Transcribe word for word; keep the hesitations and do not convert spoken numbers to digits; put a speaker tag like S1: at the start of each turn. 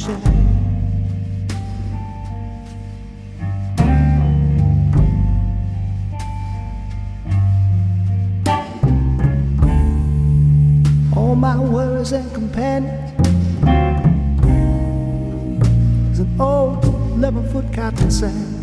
S1: shack. All my worries and companions is an old eleven-foot cotton sack.